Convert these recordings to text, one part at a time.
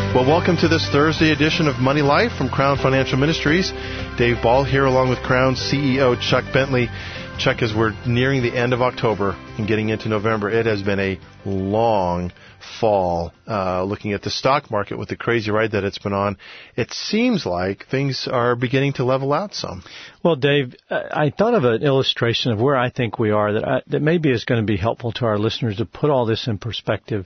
Well, welcome to this Thursday edition of Money Life from Crown Financial Ministries. Dave Ball here along with Crown CEO Chuck Bentley. Chuck, as we're nearing the end of October and getting into November, it has been a long fall. Looking at the stock market with the crazy ride that it's been on, it seems like things are beginning to level out some. Well, Dave, I thought of an illustration of where I think we are that maybe is going to be helpful to our listeners to put all this in perspective.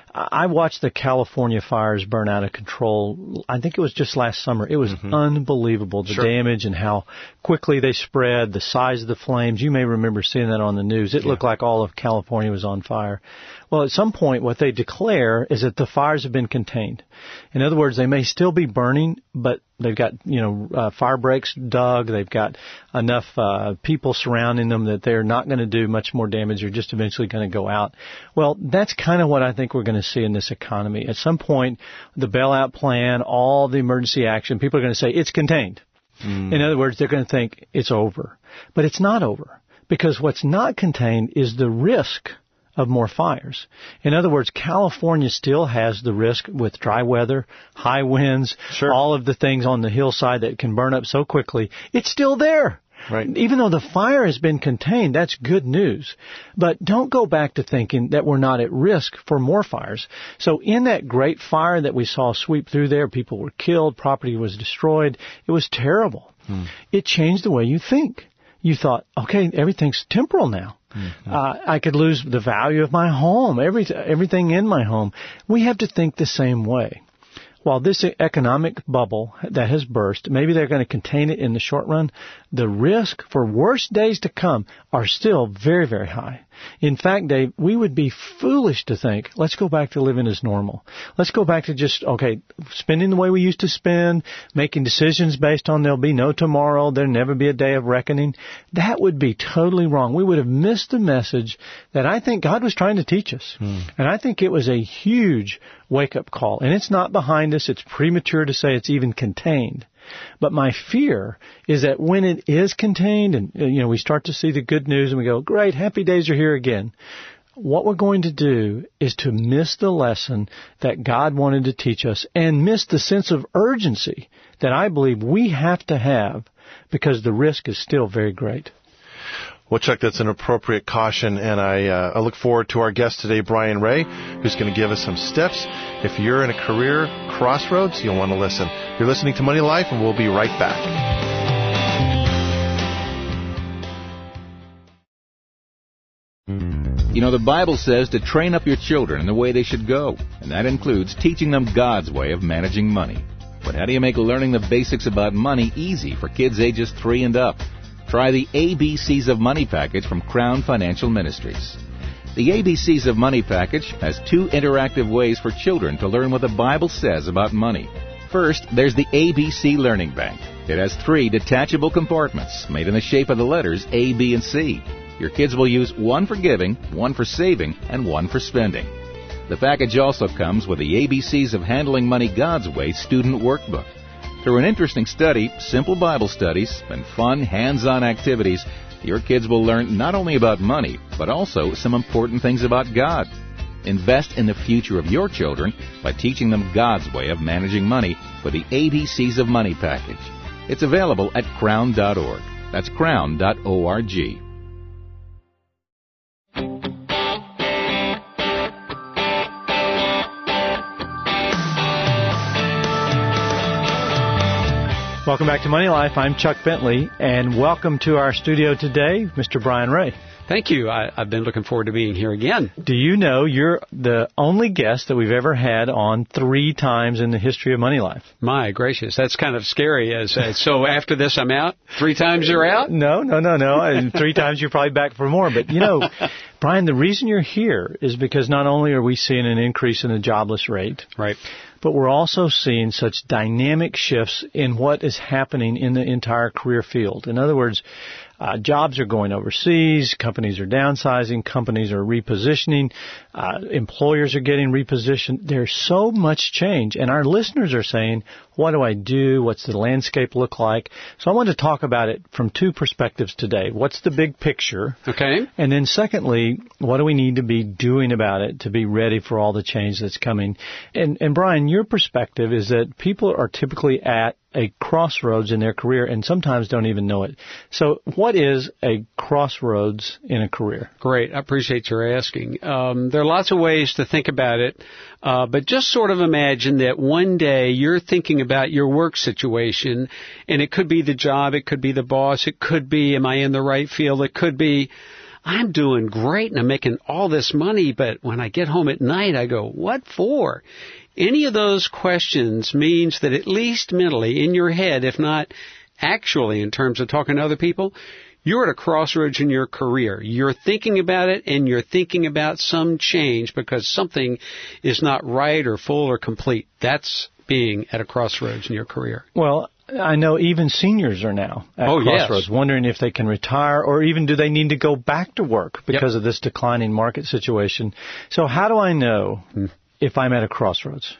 I watched the California fires burn out of control. I think it was just last summer. It was unbelievable, the damage and how quickly they spread, the size of the flames. You may remember seeing that on the news. It looked like all of California was on fire. Well, at some point, what they declare is that the fires have been contained. In other words, they may still be burning, but they've got, fire breaks dug. They've got enough people surrounding them that they're not going to do much more damage. They're just eventually going to go out. Well, that's kind of what I think we're going to see in this economy. At some point, the bailout plan, all the emergency action, people are going to say it's contained. In other words, they're going to think it's over. But it's not over, because what's not contained is the risk of more fires. In other words, California still has the risk with dry weather, high winds, all of the things on the hillside that can burn up so quickly. It's still there. Right. Even though the fire has been contained, that's good news. But don't go back to thinking that we're not at risk for more fires. So in that great fire that we saw sweep through there, people were killed, property was destroyed. It was terrible. It changed the way you think. You thought, okay, everything's temporal now. I could lose the value of my home, everything in my home. We have to think the same way. While this economic bubble that has burst, maybe they're going to contain it in the short run, the risk for worse days to come are still very, very high. In fact, Dave, we would be foolish to think, let's go back to living as normal. Let's go back to just, spending the way we used to spend, making decisions based on there'll be no tomorrow, there'll never be a day of reckoning. That would be totally wrong. We would have missed the message that I think God was trying to teach us. And I think it was a huge wake-up call. And it's not behind us. It's premature to say it's even contained. But my fear is that when it is contained and, we start to see the good news and we go, great, happy days are here again. What we're going to do is to miss the lesson that God wanted to teach us and miss the sense of urgency that I believe we have to have because the risk is still very great. Well, Chuck, that's an appropriate caution, and I look forward to our guest today, Brian Ray, who's going to give us some steps. If you're in a career crossroads, you'll want to listen. You're listening to Money Life, and we'll be right back. The Bible says to train up your children in the way they should go, and that includes teaching them God's way of managing money. But how do you make learning the basics about money easy for kids ages 3 and up? Try the ABCs of Money package from Crown Financial Ministries. The ABCs of Money package has 2 interactive ways for children to learn what the Bible says about money. First, there's the ABC Learning Bank. It has 3 detachable compartments made in the shape of the letters A, B, and C. Your kids will use 1 for giving, 1 for saving, and 1 for spending. The package also comes with the ABCs of Handling Money God's Way student workbook. Through an interesting study, simple Bible studies, and fun hands-on activities, your kids will learn not only about money, but also some important things about God. Invest in the future of your children by teaching them God's way of managing money with the ABCs of Money package. It's available at crown.org. That's crown.org. Welcome back to Money Life. I'm Chuck Bentley, and welcome to our studio today, Mr. Brian Ray. Thank you. I've been looking forward to being here again. Do you know you're the only guest that we've ever had on 3 times in the history of Money Life? My gracious, that's kind of scary. So after this, I'm out? 3 times you're out? No. 3 times you're probably back for more. But, Brian, the reason you're here is because not only are we seeing an increase in the jobless rate, right, but we're also seeing such dynamic shifts in what is happening in the entire career field. In other words, Jobs are going overseas. Companies are downsizing. Companies are repositioning. Employers are getting repositioned. There's so much change. And our listeners are saying, what do I do? What's the landscape look like? So I want to talk about it from two perspectives today. What's the big picture? Okay. And then secondly, what do we need to be doing about it to be ready for all the change that's coming? And Brian, your perspective is that people are typically at a crossroads in their career and sometimes don't even know it. So what is a crossroads in a career? Great. I appreciate your asking. There are lots of ways to think about it, but just sort of imagine that one day you're thinking about your work situation, and it could be the job, it could be the boss, it could be, am I in the right field, it could be, I'm doing great and I'm making all this money, but when I get home at night, I go, what for? Any of those questions means that at least mentally in your head, if not actually in terms of talking to other people, you're at a crossroads in your career. You're thinking about it and you're thinking about some change because something is not right or full or complete. That's being at a crossroads in your career. Well, I know even seniors are now at crossroads, wondering if they can retire or even do they need to go back to work because of this declining market situation. So how do I know if I'm at a crossroads?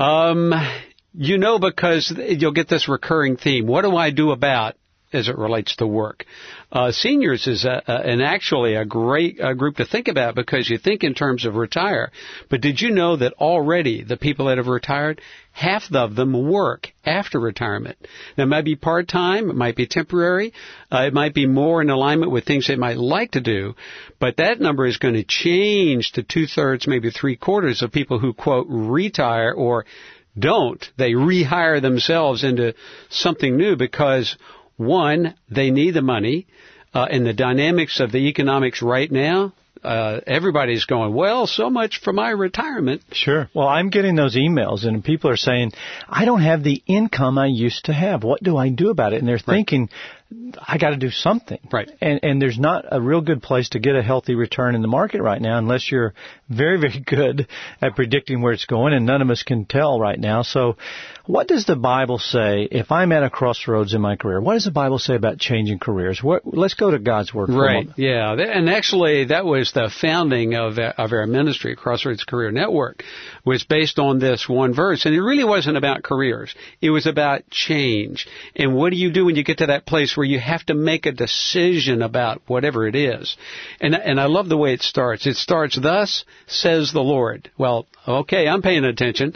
You know, because you'll get this recurring theme. What do I do about as it relates to work? Seniors is actually a great group to think about because you think in terms of retire. But did you know that already the people that have retired, half of them work after retirement? Now, it might be part-time, it might be temporary, it might be more in alignment with things they might like to do, but that number is going to change to 2/3, maybe 3/4 of people who, quote, retire or don't. They rehire themselves into something new because, one, they need the money, and the dynamics of the economics right now, everybody's going, well, so much for my retirement. Sure. Well, I'm getting those emails, and people are saying, I don't have the income I used to have. What do I do about it? And they're thinking, I got to do something. Right. And there's not a real good place to get a healthy return in the market right now unless you're very, very good at predicting where it's going, and none of us can tell right now. So what does the Bible say if I'm at a crossroads in my career? What does the Bible say about changing careers? Let's go to God's Word for a moment. Yeah. And actually, that was the founding of our ministry, Crossroads Career Network, was based on this one verse. And it really wasn't about careers. It was about change. And what do you do when you get to that place where you have to make a decision about whatever it is? And I love the way it starts. It starts, thus says the Lord. Well, okay, I'm paying attention.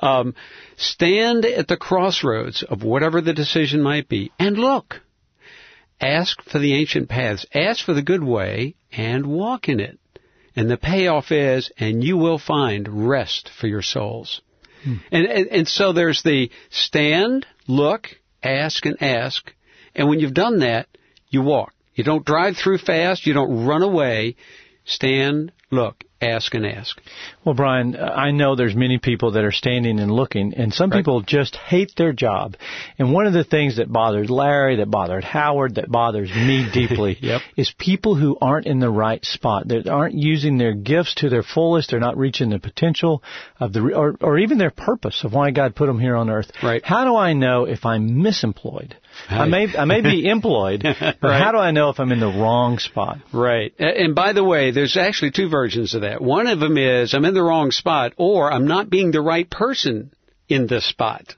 Stand at the crossroads of whatever the decision might be and look. Ask for the ancient paths. Ask for the good way and walk in it. And the payoff is, and you will find rest for your souls. And so there's the stand, look, ask, and ask. And when you've done that, you walk. You don't drive through fast. You don't run away. Stand, look, ask, and ask. Well, Brian, I know there's many people that are standing and looking, and some people just hate their job. And one of the things that bothers Larry, that bothered Howard, that bothers me deeply is people who aren't in the right spot. They aren't using their gifts to their fullest. They're not reaching the potential of or even their purpose of why God put them here on earth. Right. How do I know if I'm misemployed? I may be employed, but how do I know if I'm in the wrong spot? Right. And by the way, there's actually two versions of that. One of them is I'm in the wrong spot, or I'm not being the right person in this spot.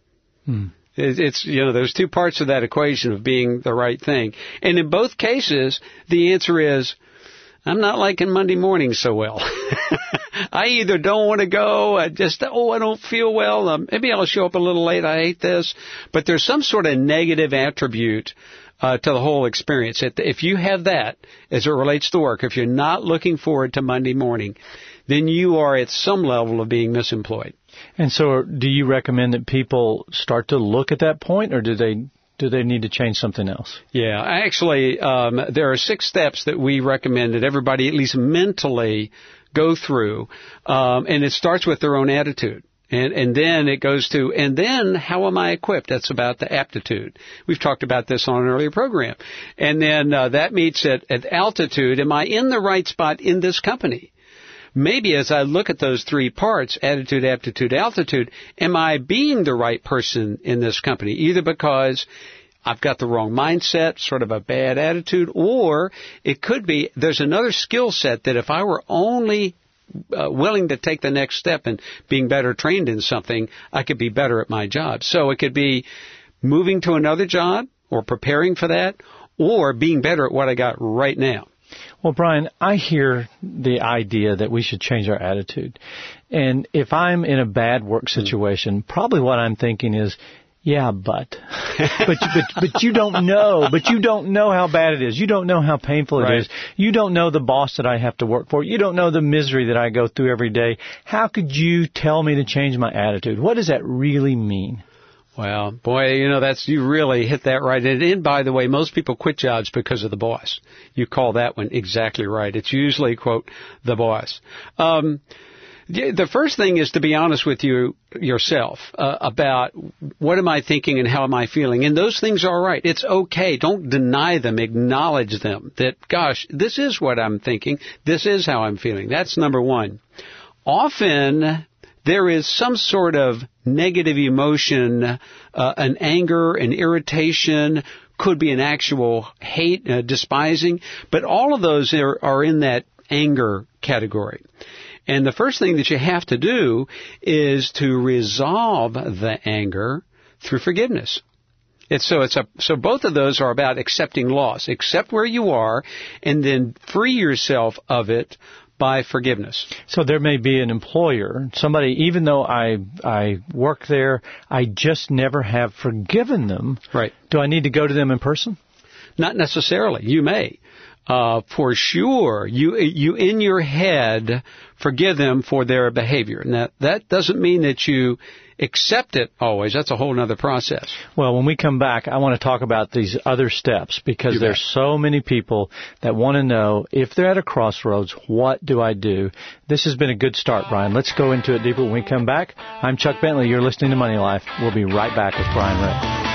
It's, there's two parts of that equation of being the right thing. And in both cases, the answer is, I'm not liking Monday mornings so well. I either don't want to go, I don't feel well, maybe I'll show up a little late, I hate this. But there's some sort of negative attribute to the whole experience. If you have that as it relates to work, if you're not looking forward to Monday morning, then you are at some level of being misemployed. And so do you recommend that people start to look at that point, or do they need to change something else? Yeah, actually, there are 6 steps that we recommend that everybody at least mentally go through, and it starts with their own attitude. And then it goes to, and then how am I equipped? That's about the aptitude. We've talked about this on an earlier program. And then that meets at altitude. Am I in the right spot in this company? Maybe as I look at those 3 parts, attitude, aptitude, altitude, am I being the right person in this company? Either because I've got the wrong mindset, sort of a bad attitude, or it could be there's another skill set that if I were only willing to take the next step and being better trained in something, I could be better at my job. So it could be moving to another job or preparing for that, or being better at what I got right now. Well, Brian, I hear the idea that we should change our attitude. And if I'm in a bad work situation, probably what I'm thinking is, yeah, but you don't know. But you don't know how bad it is. You don't know how painful it is. You don't know the boss that I have to work for. You don't know the misery that I go through every day. How could you tell me to change my attitude? What does that really mean? Well, boy, you really hit that right. And by the way, most people quit jobs because of the boss. You call that one exactly right. It's usually, quote, the boss. The first thing is to be honest with yourself about what am I thinking and how am I feeling. And those things are right. It's okay. Don't deny them. Acknowledge them. That, gosh, this is what I'm thinking. This is how I'm feeling. That's number one. Often there is some sort of negative emotion, an anger, an irritation, could be an actual hate, despising, but all of those are in that anger category. And the first thing that you have to do is to resolve the anger through forgiveness. So both of those are about accepting loss. Accept where you are and then free yourself of it by forgiveness. So there may be an employer, somebody, even though I work there, I just never have forgiven them. Right. Do I need to go to them in person? Not necessarily. You may. For sure, you in your head forgive them for their behavior. Now, that doesn't mean that you accept it always. That's a whole other process. Well, when we come back, I want to talk about these other steps because there's so many people that want to know if they're at a crossroads, what do I do? This has been a good start, Brian. Let's go into it deeper when we come back. I'm Chuck Bentley. You're listening to Money Life. We'll be right back with Brian Ray.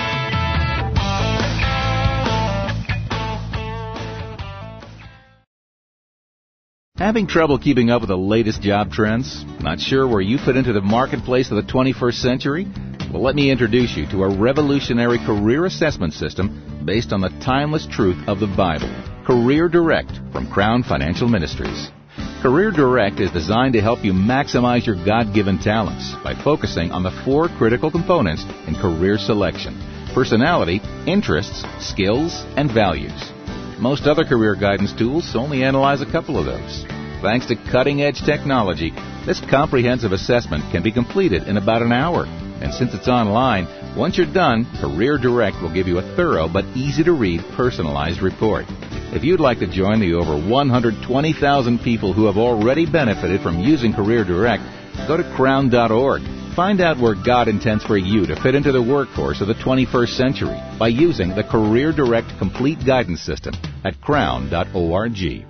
Having trouble keeping up with the latest job trends? Not sure where you fit into the marketplace of the 21st century? Well, let me introduce you to a revolutionary career assessment system based on the timeless truth of the Bible. Career Direct from Crown Financial Ministries. Career Direct is designed to help you maximize your God-given talents by focusing on the 4 critical components in career selection: personality, interests, skills, and values. Most other career guidance tools only analyze a couple of those. Thanks to cutting-edge technology, this comprehensive assessment can be completed in about an hour. And since it's online, once you're done, Career Direct will give you a thorough but easy-to-read personalized report. If you'd like to join the over 120,000 people who have already benefited from using Career Direct, go to crown.org. Find out where God intends for you to fit into the workforce of the 21st century by using the Career Direct Complete Guidance System at crown.org.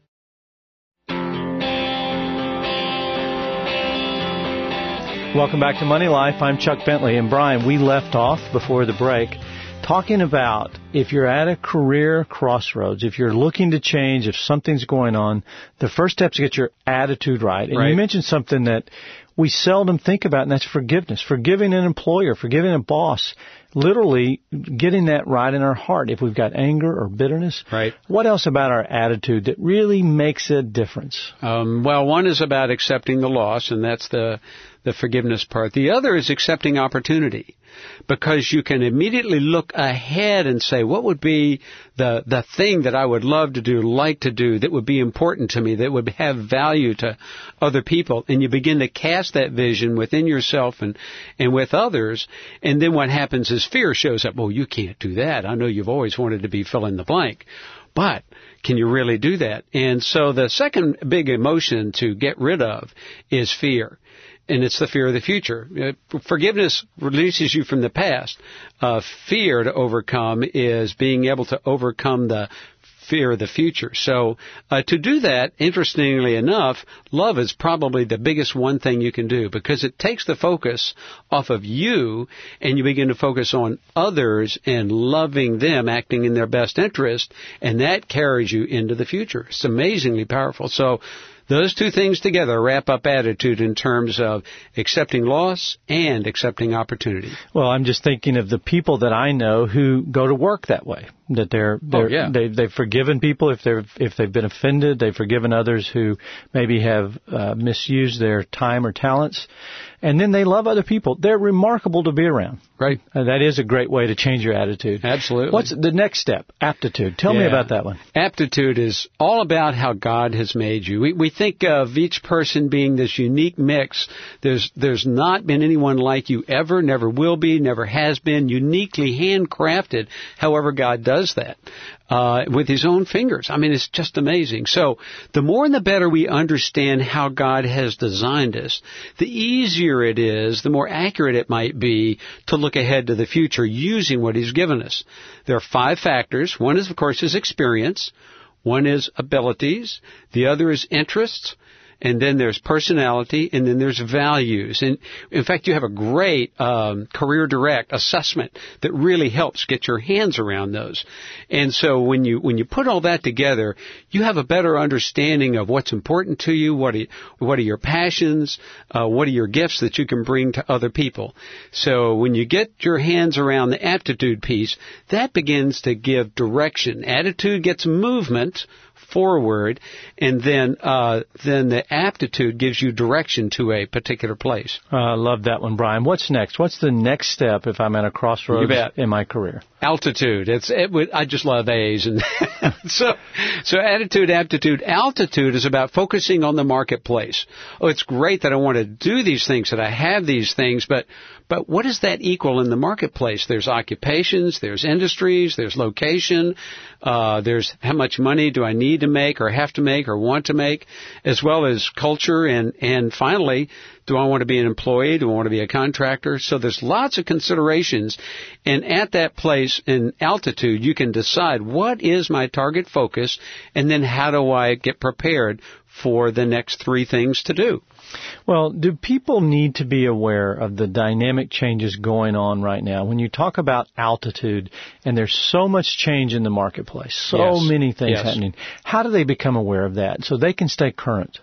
Welcome back to Money Life. I'm Chuck Bentley. And Brian, we left off before the break talking about if you're at a career crossroads, if you're looking to change, if something's going on, the first step is to get your attitude right. And you mentioned something that we seldom think about, and that's forgiveness. Forgiving an employer, forgiving a boss, literally getting that right in our heart. If we've got anger or bitterness, what else about our attitude that really makes a difference? Well, one is about accepting the loss, and that's the forgiveness part. The other is accepting opportunity, because you can immediately look ahead and say, what would be the thing that I would love to do, like to do, that would be important to me, that would have value to other people, and you begin to cast that vision within yourself and with others, and then what happens is fear shows up. Well, you can't do that. I know you've always wanted to be fill in the blank, but can you really do that? And so the second big emotion to get rid of is fear. And it's the fear of the future. Forgiveness releases you from the past. Fear to overcome is being able to overcome the fear of the future. So to do that, interestingly enough, love is probably the biggest one thing you can do, because it takes the focus off of you and you begin to focus on others and loving them, acting in their best interest, and that carries you into the future. It's amazingly powerful. So Those two things together wrap up attitude in terms of accepting loss and accepting opportunity. Well, I'm just thinking of the people that I know who go to work that way. That they've forgiven people if they've been offended. They've forgiven others who maybe have misused their time or talents, and then they love other people. They're remarkable to be around. Right. That is a great way to change your attitude. Absolutely. What's the next step? Aptitude. Tell me about that one. Aptitude is all about how God has made you. We think of each person being this unique mix. There's not been anyone like you ever, never will be, never has been, uniquely handcrafted. However, God does that with His own fingers. I mean, it's just amazing. So the more and the better we understand how God has designed us, the easier it is, the more accurate it might be to look ahead to the future using what He's given us. There are 5 factors. One is, of course, is experience. One is abilities. The other is interests. And then there's personality, and then there's values. And in fact, you have a great Career Direct assessment that really helps get your hands around those. And so when you put all that together, you have a better understanding of what's important to you, what are your passions, what are your gifts that you can bring to other people. So when you get your hands around the aptitude piece, that begins to give direction. Attitude gets movement forward, and then the aptitude gives you direction to a particular place. I love that one, Brian. What's next? What's the next step if I'm at a crossroads in my career? Altitude. I just love A's, and so attitude, aptitude. Altitude is about focusing on the marketplace. Oh, it's great that I want to do these things, that I have these things, but what does that equal in the marketplace? There's occupations, there's industries, there's location, there's how much money do I need to make or have to make or want to make, as well as culture, and finally, do I want to be an employee? Do I want to be a contractor? So there's lots of considerations, and at that place in altitude, you can decide what is my target focus, and then how do I get prepared for the next 3 things to do. Well, do people need to be aware of the dynamic changes going on right now? When you talk about altitude, and there's so much change in the marketplace, so many things happening, how do they become aware of that so they can stay current?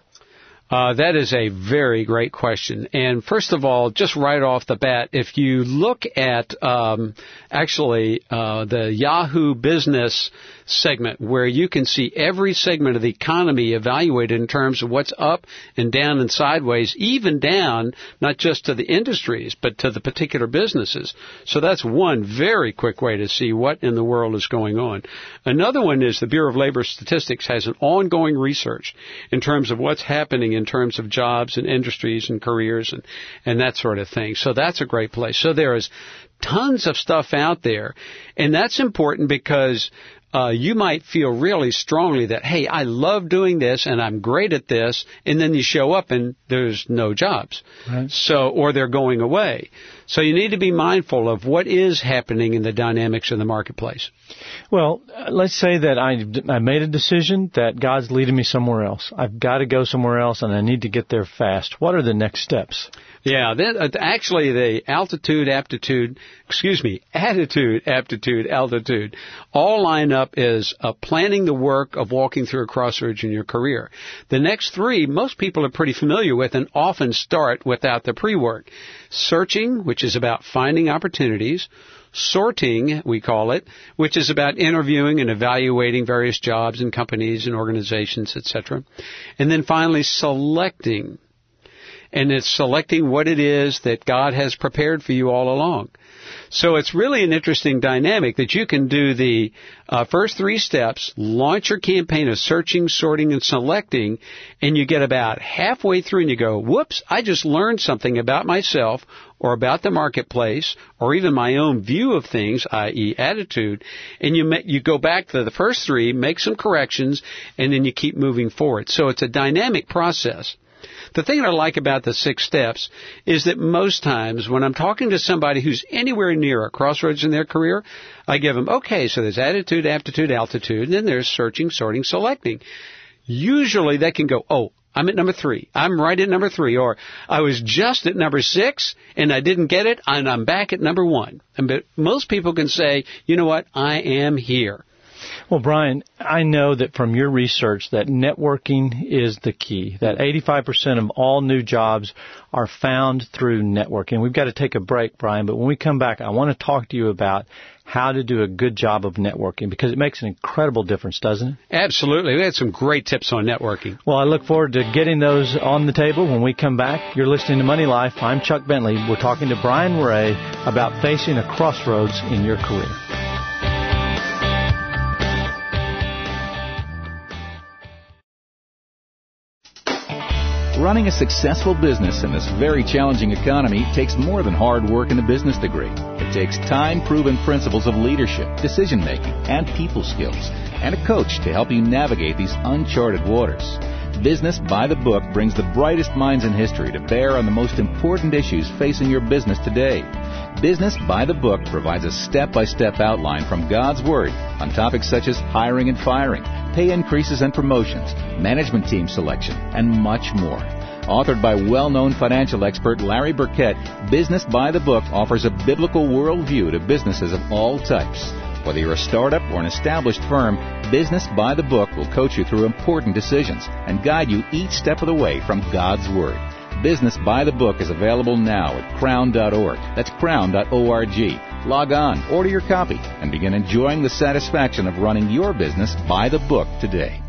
That is a very great question. And first of all, just right off the bat, if you look at the Yahoo Business segment, where you can see every segment of the economy evaluated in terms of what's up and down and sideways, even down, not just to the industries, but to the particular businesses. So that's one very quick way to see what in the world is going on. Another one is the Bureau of Labor Statistics has an ongoing research in terms of what's happening in terms of jobs and industries and careers and that sort of thing. So that's a great place. So there is tons of stuff out there, and that's important because you might feel really strongly that, hey, I love doing this and I'm great at this, and then you show up and there's no jobs. Right. Or they're going away. So you need to be mindful of what is happening in the dynamics of the marketplace. Well, let's say that I made a decision that God's leading me somewhere else. I've got to go somewhere else, and I need to get there fast. What are the next steps? Yeah, actually the attitude, aptitude, altitude, all line up as planning the work of walking through a crossroads in your career. The next 3, most people are pretty familiar with and often start without the pre-work. Searching, which is about finding opportunities. Sorting, we call it, which is about interviewing and evaluating various jobs and companies and organizations, etc. And then finally, selecting. And it's selecting what it is that God has prepared for you all along. So it's really an interesting dynamic that you can do the first 3 steps, launch your campaign of searching, sorting, and selecting, and you get about halfway through and you go, whoops, I just learned something about myself or about the marketplace or even my own view of things, i.e. attitude, and you go back to the first 3, make some corrections, and then you keep moving forward. So it's a dynamic process. The thing that I like about the 6 steps is that most times when I'm talking to somebody who's anywhere near a crossroads in their career, I give them, okay, so there's attitude, aptitude, altitude, and then there's searching, sorting, selecting. Usually they can go, oh, I'm at number 3. I'm right at number 3. Or I was just at number 6 and I didn't get it and I'm back at number 1. But most people can say, you know what, I am here. Well, Brian, I know that from your research that networking is the key, that 85% of all new jobs are found through networking. We've got to take a break, Brian, but when we come back, I want to talk to you about how to do a good job of networking, because it makes an incredible difference, doesn't it? Absolutely. We had some great tips on networking. Well, I look forward to getting those on the table when we come back. You're listening to Money Life. I'm Chuck Bentley. We're talking to Brian Ray about facing a crossroads in your career. Running a successful business in this very challenging economy takes more than hard work and a business degree. It takes time-proven principles of leadership, decision-making, and people skills, and a coach to help you navigate these uncharted waters. Business by the Book brings the brightest minds in history to bear on the most important issues facing your business today. Business by the Book provides a step-by-step outline from God's Word on topics such as hiring and firing, pay increases and promotions, management team selection, and much more. Authored by well-known financial expert Larry Burkett, Business by the Book offers a biblical worldview to businesses of all types. Whether you're a startup or an established firm, Business by the Book will coach you through important decisions and guide you each step of the way from God's Word. Business by the Book is available now at crown.org. That's crown.org. Log on, order your copy, and begin enjoying the satisfaction of running your business by the book today.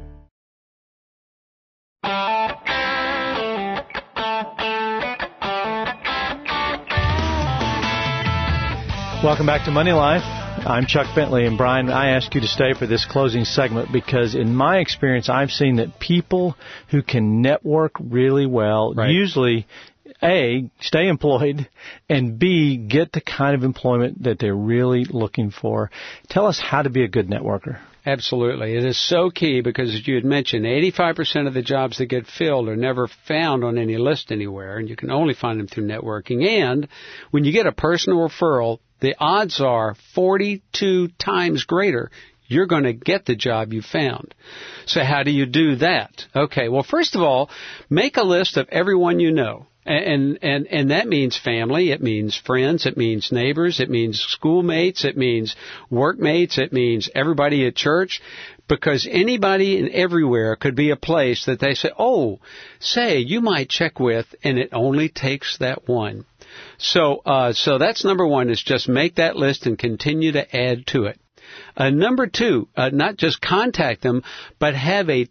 Welcome back to Money Life. I'm Chuck Bentley, and Brian, I ask you to stay for this closing segment because in my experience, I've seen that people who can network really well usually, A, stay employed, and B, get the kind of employment that they're really looking for. Tell us how to be a good networker. Absolutely. It is so key because, as you had mentioned, 85% of the jobs that get filled are never found on any list anywhere, and you can only find them through networking. And when you get a personal referral, the odds are 42 times greater you're going to get the job you found. So how do you do that? Okay, well, first of all, make a list of everyone you know. And that means family, it means friends, it means neighbors, it means schoolmates, it means workmates, it means everybody at church, because anybody and everywhere could be a place that they say, oh, say, you might check with, and it only takes that one. So that's number one, is just make that list and continue to add to it. Number two, not just contact them, but have a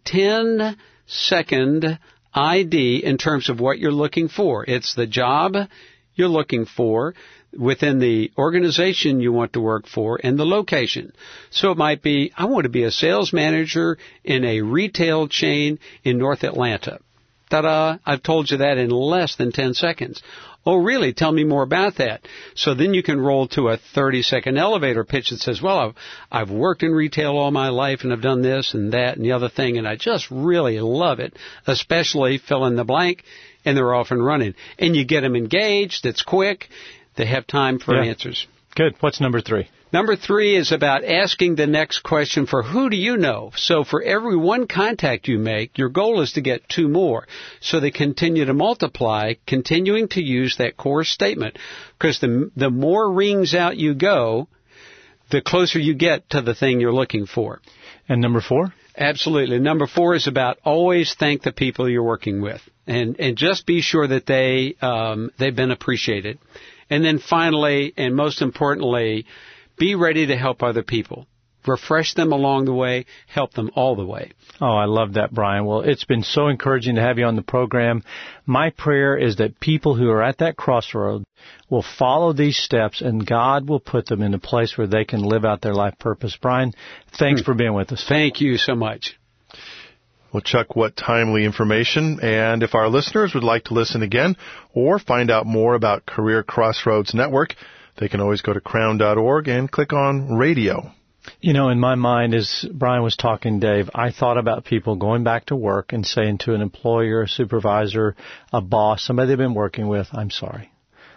10-second ID in terms of what you're looking for. It's the job you're looking for within the organization you want to work for and the location. So it might be, I want to be a sales manager in a retail chain in North Atlanta. Ta-da! I've told you that in less than 10 seconds. Oh, really? Tell me more about that. So then you can roll to a 30-second elevator pitch that says, well, I've worked in retail all my life, and I've done this and that and the other thing, and I just really love it, especially fill in the blank, and they're off and running. And you get them engaged. It's quick. They have time for answers. Good. What's number three? Number three is about asking the next question for who do you know? So for every one contact you make, your goal is to get two more. So they continue to multiply, continuing to use that core statement. Because the more rings out you go, the closer you get to the thing you're looking for. And number four? Absolutely. Number four is about always thank the people you're working with. And just be sure that they've been appreciated. And then finally, and most importantly, be ready to help other people. Refresh them along the way. Help them all the way. Oh, I love that, Brian. Well, it's been so encouraging to have you on the program. My prayer is that people who are at that crossroad will follow these steps, and God will put them in a place where they can live out their life purpose. Brian, thanks for being with us. Thank you so much. Well, Chuck, what timely information. And if our listeners would like to listen again or find out more about Career Crossroads Network, they can always go to crown.org and click on radio. You know, in my mind, as Brian was talking, Dave, I thought about people going back to work and saying to an employer, a supervisor, a boss, somebody they've been working with, I'm sorry.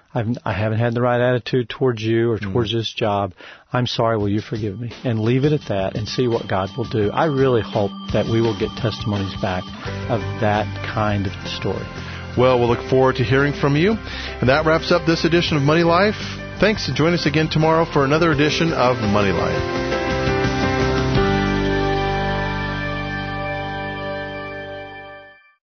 I haven't had the right attitude towards you or towards this job. I'm sorry. Will you forgive me? And leave it at that and see what God will do. I really hope that we will get testimonies back of that kind of story. Well, we'll look forward to hearing from you. And that wraps up this edition of Money Life. Thanks, and join us again tomorrow for another edition of Money Life.